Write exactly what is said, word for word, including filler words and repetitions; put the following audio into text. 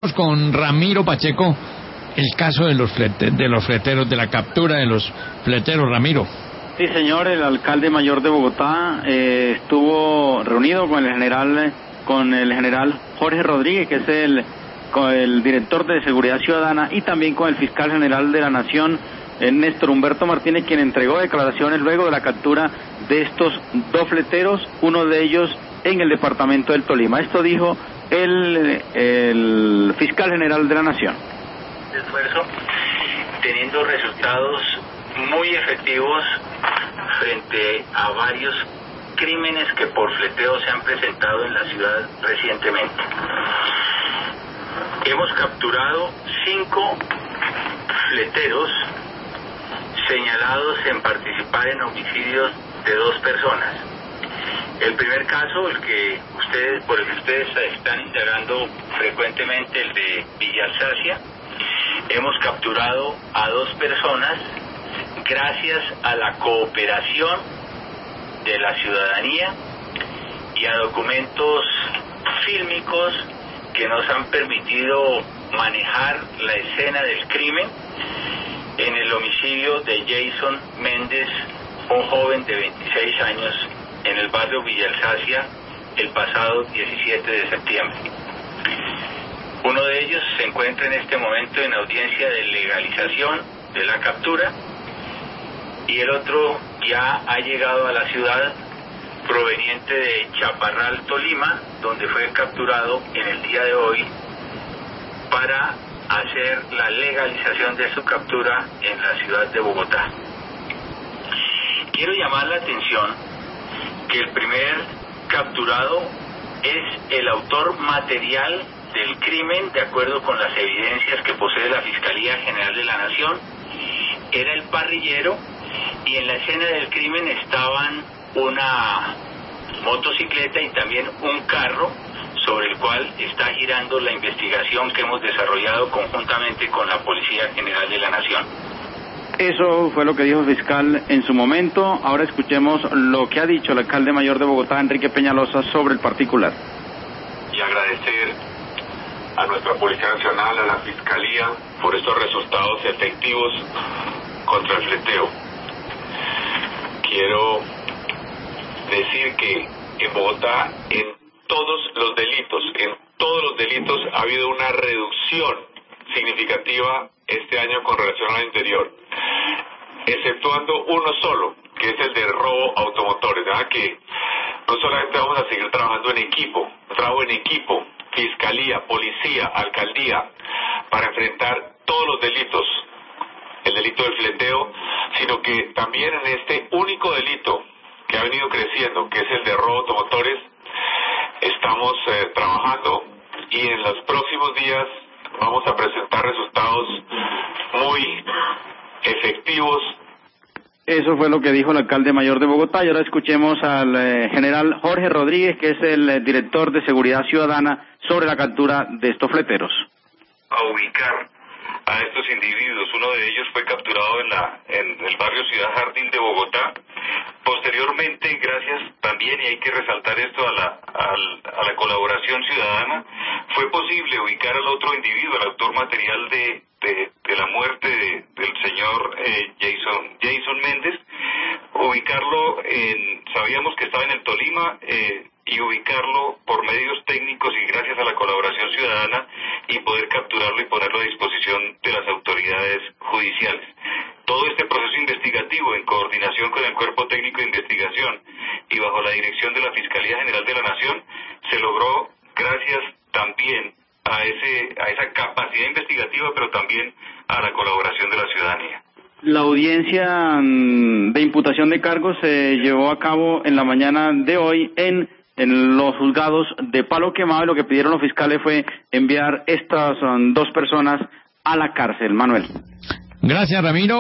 Con Ramiro Pacheco, el caso de los flete, de los fleteros, de la captura de los fleteros, Ramiro. Sí, señor, el alcalde mayor de Bogotá eh, estuvo reunido con el general con el general Jorge Rodríguez, que es el, con el director de Seguridad Ciudadana, y también con el fiscal general de la Nación, eh, Néstor Humberto Martínez, quien entregó declaraciones luego de la captura de estos dos fleteros, uno de ellos en el departamento del Tolima. Esto dijo el, el fiscal general de la Nación. Esfuerzo, teniendo resultados muy efectivos frente a varios crímenes que por fleteo se han presentado en la ciudad recientemente. Hemos capturado cinco fleteros señalados en participar en homicidios de dos personas. El primer caso, el que ustedes, por el que ustedes están indagando frecuentemente, el de Villa Alsacia, hemos capturado a dos personas gracias a la cooperación de la ciudadanía y a documentos fílmicos que nos han permitido manejar la escena del crimen en el homicidio de Jason Méndez, un joven de veintiséis años, en el barrio Villa Alsacia el pasado diecisiete de septiembre. Uno de ellos se encuentra en este momento en audiencia de legalización de la captura y el otro ya ha llegado a la ciudad proveniente de Chaparral, Tolima, donde fue capturado en el día de hoy para hacer la legalización de su captura en la ciudad de Bogotá. Quiero llamar la atención que el primer capturado es el autor material del crimen, de acuerdo con las evidencias que posee la Fiscalía General de la Nación. Era el parrillero y en la escena del crimen estaban una motocicleta y también un carro sobre el cual está girando la investigación que hemos desarrollado conjuntamente con la Policía General de la Nación. Eso fue lo que dijo el fiscal en su momento. Ahora escuchemos lo que ha dicho el alcalde mayor de Bogotá, Enrique Peñalosa, sobre el particular. Y agradecer a nuestra Policía Nacional, a la Fiscalía, por estos resultados efectivos contra el fleteo. Quiero decir que en Bogotá, en todos los delitos, en todos los delitos ha habido una reducción significativa este año con relación al anterior, exceptuando uno solo, que es el de robo automotores. ¿Verdad? Que no solamente vamos a seguir trabajando en equipo, trabajo en equipo, Fiscalía, Policía, Alcaldía, para enfrentar todos los delitos, el delito del fleteo, sino que también en este único delito que ha venido creciendo, que es el de robo automotores, estamos eh, trabajando y en los próximos días vamos a presentar resultados muy efectivos. Eso fue lo que dijo el alcalde mayor de Bogotá. Y ahora escuchemos al eh, general Jorge Rodríguez, que es el eh, director de Seguridad Ciudadana, sobre la captura de estos fleteros. A ubicar a estos individuos. Uno de ellos fue capturado en la en el barrio Ciudad Jardín de Bogotá. Posteriormente, gracias también, y hay que resaltar esto, a la, a, a la colaboración ciudadana, fue posible ubicar al otro individuo, el autor material de, de, de la muerte de, del señor eh, Jason, Jason Méndez, ubicarlo, en, sabíamos que estaba en el Tolima, eh, y ubicarlo por medios técnicos y gracias a la colaboración ciudadana y poder capturarlo y ponerlo a disposición de las autoridades judiciales. Todo este proceso investigativo en coordinación con el Cuerpo Técnico de Investigación y bajo la dirección de la Fiscalía General de la Nación se logró gracias también a ese a esa capacidad investigativa, pero también a la colaboración de la ciudadanía. La audiencia de imputación de cargos se llevó a cabo en la mañana de hoy en en los juzgados de Palo Quemado, y lo que pidieron los fiscales fue enviar estas um, dos personas a la cárcel. Manuel. Gracias, Ramiro.